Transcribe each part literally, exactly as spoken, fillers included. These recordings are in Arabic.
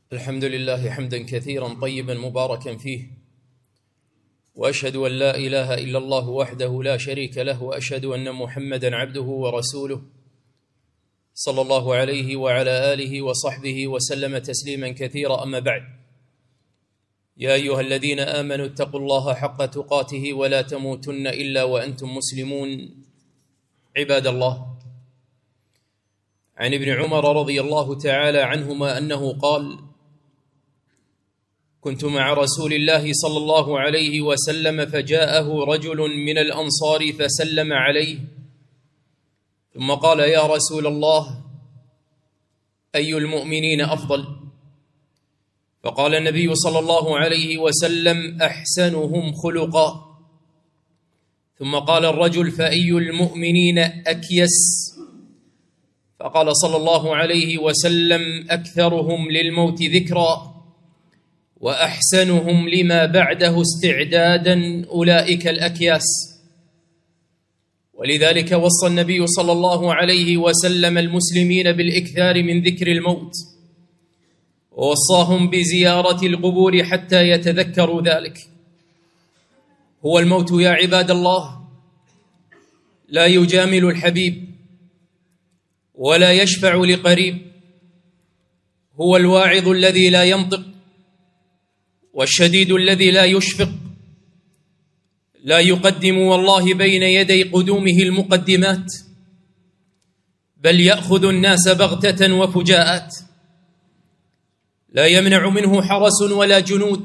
الحمد لله حمدا كثيرا طيبا مباركا فيه، وأشهد أن لا إله إلا الله وحده لا شريك له، وأشهد أن محمدا عبده ورسوله صلى الله عليه وعلى آله وصحبه وسلم تسليما كثيرا. أما بعد، يا أيها الذين آمنوا اتقوا الله حق تقاته ولا تموتن إلا وأنتم مسلمون. عباد الله، عن ابن عمر رضي الله تعالى عنهما أنه قال: كنت مع رسول الله صلى الله عليه وسلم فجاءه رجل من الأنصار فسلم عليه، ثم قال: يا رسول الله، أي المؤمنين أفضل؟ فقال النبي صلى الله عليه وسلم: أحسنهم خلقا. ثم قال الرجل: فأي المؤمنين أكيس؟ فقال صلى الله عليه وسلم: أكثرهم للموت ذكرا وأحسنهم لما بعده استعدادا، أولئك الأكياس. ولذلك وصى النبي صلى الله عليه وسلم المسلمين بالإكثار من ذكر الموت، ووصاهم بزيارة القبور حتى يتذكروا ذلك. هو الموت يا عباد الله لا يجامل الحبيب ولا يشفع لقريب، هو الواعظ الذي لا ينطق، والشديد الذي لا يشفق، لا يقدم والله بين يدي قدومه المقدمات، بل يأخذ الناس بغتة وفجاءات، لا يمنع منه حرس ولا جنود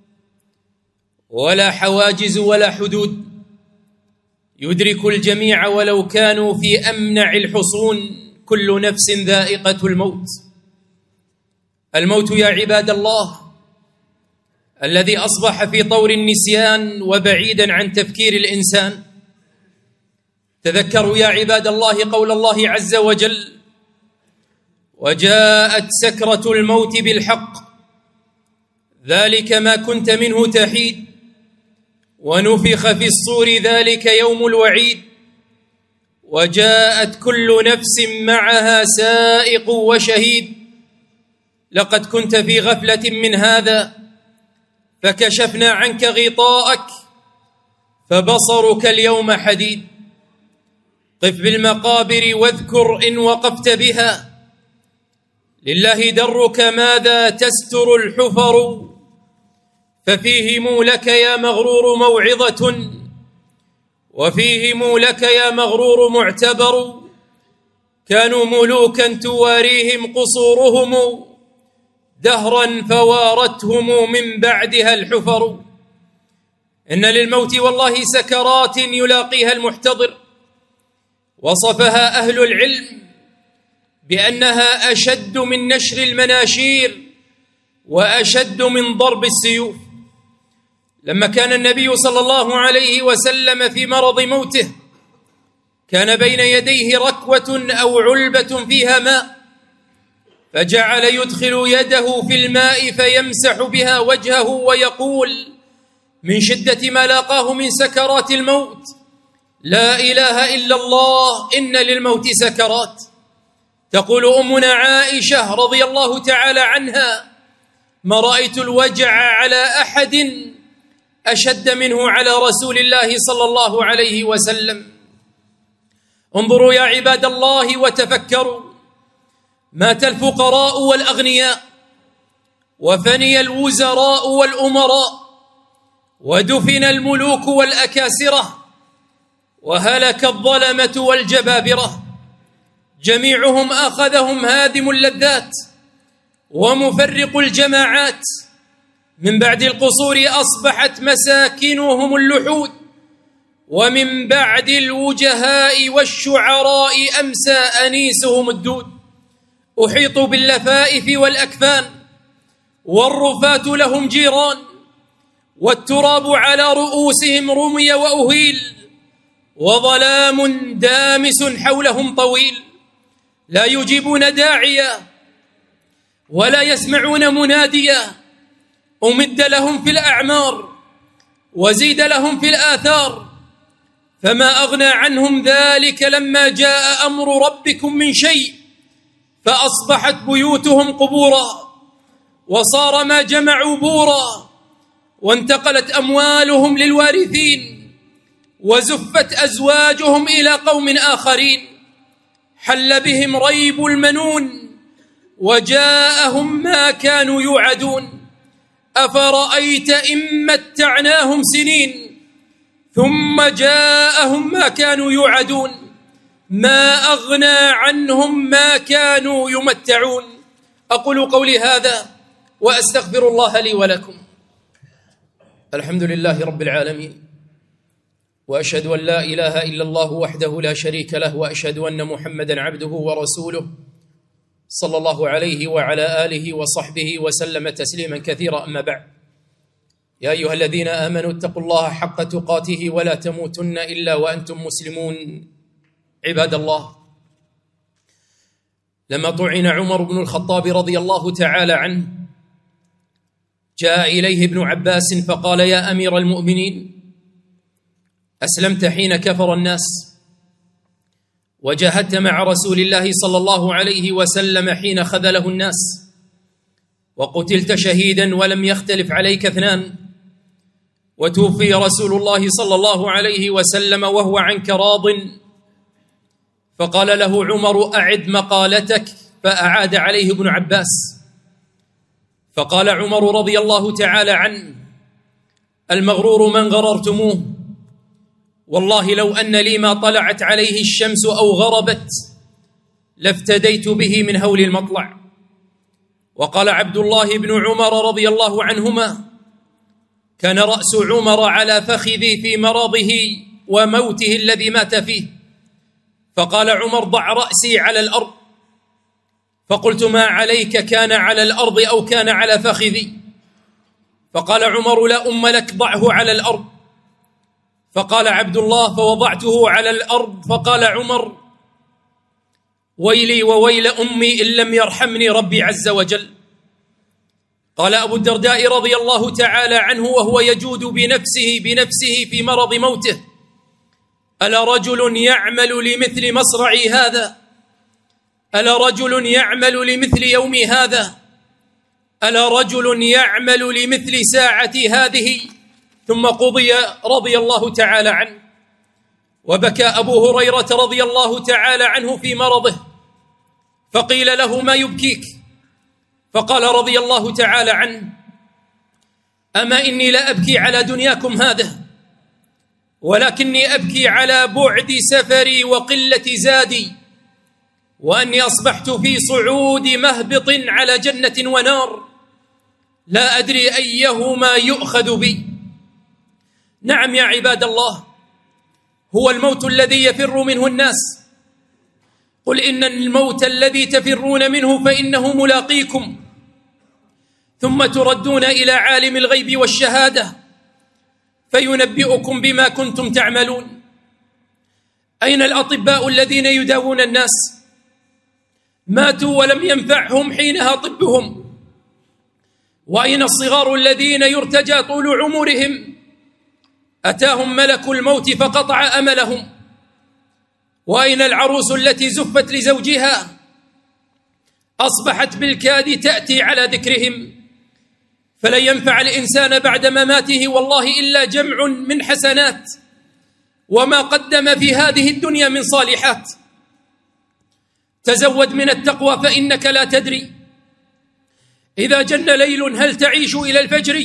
ولا حواجز ولا حدود، يدرك الجميع ولو كانوا في أمنع الحصون. كل نفس ذائقة الموت. الموت يا عباد الله الذي أصبح في طور النسيان وبعيدا عن تفكير الإنسان. تذكروا يا عباد الله قول الله عز وجل: وجاءت سكرة الموت بالحق ذلك ما كنت منه تحيد ونفخ في الصور ذلك يوم الوعيد وجاءت كل نفس معها سائق وشهيد لقد كنت في غفلة من هذا فكشفنا عنك غطاءك فبصرك اليوم حديد. قف بالمقابر واذكر إن وقفت بها، لله درك ماذا تستر الحفر، ففيهم لك يا مغرور موعظة وفيهم لك يا مغرور معتبر. كانوا ملوكا تواريهم قصورهم دهرا فوارتهم من بعدها الحفر. إن للموت والله سكرات يلاقيها المحتضر، وصفها أهل العلم بأنها أشد من نشر المناشير وأشد من ضرب السيوف. لما كان النبي صلى الله عليه وسلم في مرض موته كان بين يديه ركوة أو علبة فيها ماء، فجعل يدخل يده في الماء فيمسح بها وجهه ويقول من شدة ما لاقاه من سكرات الموت: لا إله إلا الله إن للموت سكرات. تقول أمنا عائشة رضي الله تعالى عنها: ما رأيت الوجع على أحد أشد منه على رسول الله صلى الله عليه وسلم. انظروا يا عباد الله وتفكروا، مات الفقراء والأغنياء، وفني الوزراء والأمراء، ودفن الملوك والأكاسرة، وهلك الظلمة والجبابرة، جميعهم أخذهم هادم اللذات ومفرق الجماعات. من بعد القصور أصبحت مساكنهم اللحود، ومن بعد الوجهاء والشعراء أمسى أنيسهم الدود. أحيطوا باللفائف والأكفان، والرفاة لهم جيران، والتراب على رؤوسهم رمي وأهيل، وظلام دامس حولهم طويل. لا يجيبون داعيا ولا يسمعون مناديا. أمد لهم في الأعمار وزيد لهم في الآثار، فما أغنى عنهم ذلك لما جاء أمر ربكم من شيء، فأصبحت بيوتهم قبورا وصار ما جمعوا بورا، وانتقلت أموالهم للوارثين، وزفت أزواجهم إلى قوم آخرين، حل بهم ريب المنون، وجاءهم ما كانوا يوعدون. أفرأيت إن متعناهم سنين ثم جاءهم ما كانوا يوعدون ما أغنى عنهم ما كانوا يمتعون. أقول قولي هذا وأستغفر الله لي ولكم. الحمد لله رب العالمين، وأشهد أن لا إله إلا الله وحده لا شريك له، وأشهد أن محمدًا عبده ورسوله صلى الله عليه وعلى آله وصحبه وسلم تسليما كثيرا. أما بعد، يا أيها الذين آمنوا اتقوا الله حق تقاته ولا تموتن إلا وأنتم مسلمون. عباد الله، لما طعن عمر بن الخطاب رضي الله تعالى عنه، جاء إليه ابن عباس فقال: يا أمير المؤمنين، أسلمت حين كفر الناس، وجاهدت مع رسول الله صلى الله عليه وسلم حين خذله الناس، وقتلت شهيدا ولم يختلف عليك اثنان، وتوفي رسول الله صلى الله عليه وسلم وهو عنك راض. فقال له عمر: أعد مقالتك. فأعاد عليه ابن عباس، فقال عمر رضي الله تعالى عنه: المغرور من غررتموه، والله لو أن لي ما طلعت عليه الشمس أو غربت لافتديت به من هول المطلع. وقال عبد الله بن عمر رضي الله عنهما: كان رأس عمر على فخذي في مرضه وموته الذي مات فيه، فقال عمر: ضع رأسي على الأرض. فقلت: ما عليك، كان على الأرض أو كان على فخذي؟ فقال عمر: لا أم لك، ضعه على الأرض. فقال عبد الله: فوضعته على الأرض. فقال عمر: ويلي وويل أمي إن لم يرحمني ربي عز وجل. قال أبو الدرداء رضي الله تعالى عنه وهو يجود بنفسه بنفسه في مرض موته: ألا رجل يعمل لمثل مصرعي هذا؟ ألا رجل يعمل لمثل يومي هذا؟ ألا رجل يعمل لمثل ساعتي هذه؟ ثم قضي رضي الله تعالى عنه. وبكى أبو هريرة رضي الله تعالى عنه في مرضه، فقيل له: ما يبكيك؟ فقال رضي الله تعالى عنه: أما إني لا أبكي على دنياكم هذا، ولكني أبكي على بعد سفري وقلة زادي، وأني أصبحت في صعود مهبط على جنة ونار، لا أدري أيهما يؤخذ بي. نعم يا عباد الله، هو الموت الذي يفر منه الناس. قل إن الموت الذي تفرون منه فإنه ملاقيكم، ثم تردون إلى عالم الغيب والشهادة فينبئكم بما كنتم تعملون. أين الأطباء الذين يداوون الناس؟ ماتوا ولم ينفعهم حينها طبهم. وأين الصغار الذين يرتجى طول عمرهم؟ أتاهم ملك الموت فقطع أملهم. وأين العروس التي زفت لزوجها أصبحت بالكاد تأتي على ذكرهم؟ فلن ينفع الإنسان بعد مماته والله إلا جمع من حسنات وما قدم في هذه الدنيا من صالحات. تزود من التقوى فإنك لا تدري إذا جن ليل هل تعيش إلى الفجر؟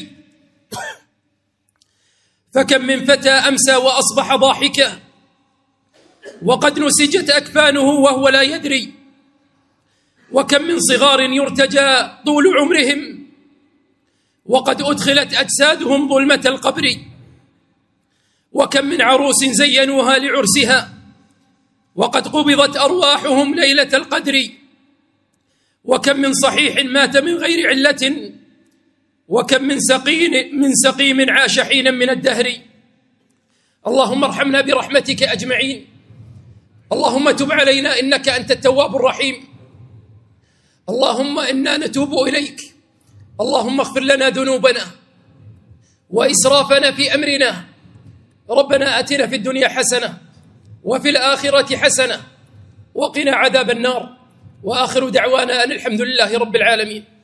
فكم من فتى أمسى وأصبح ضاحكا وقد نسجت أكفانه وهو لا يدري. وكم من صغار يرتجى طول عمرهم وقد أدخلت أجسادهم ظلمة القبر. وكم من عروس زينوها لعرسها وقد قبضت أرواحهم ليلة القدر. وكم من صحيح مات من غير علة وكم من سقيم من سقيم عاش حينا من الدهر. اللهم ارحمنا برحمتك أجمعين. اللهم تب علينا إنك أنت التواب الرحيم. اللهم إنا نتوب إليك. اللهم اغفر لنا ذنوبنا وإسرافنا في أمرنا. ربنا آتنا في الدنيا حسنة وفي الآخرة حسنة وقنا عذاب النار. وآخر دعوانا أن الحمد لله رب العالمين.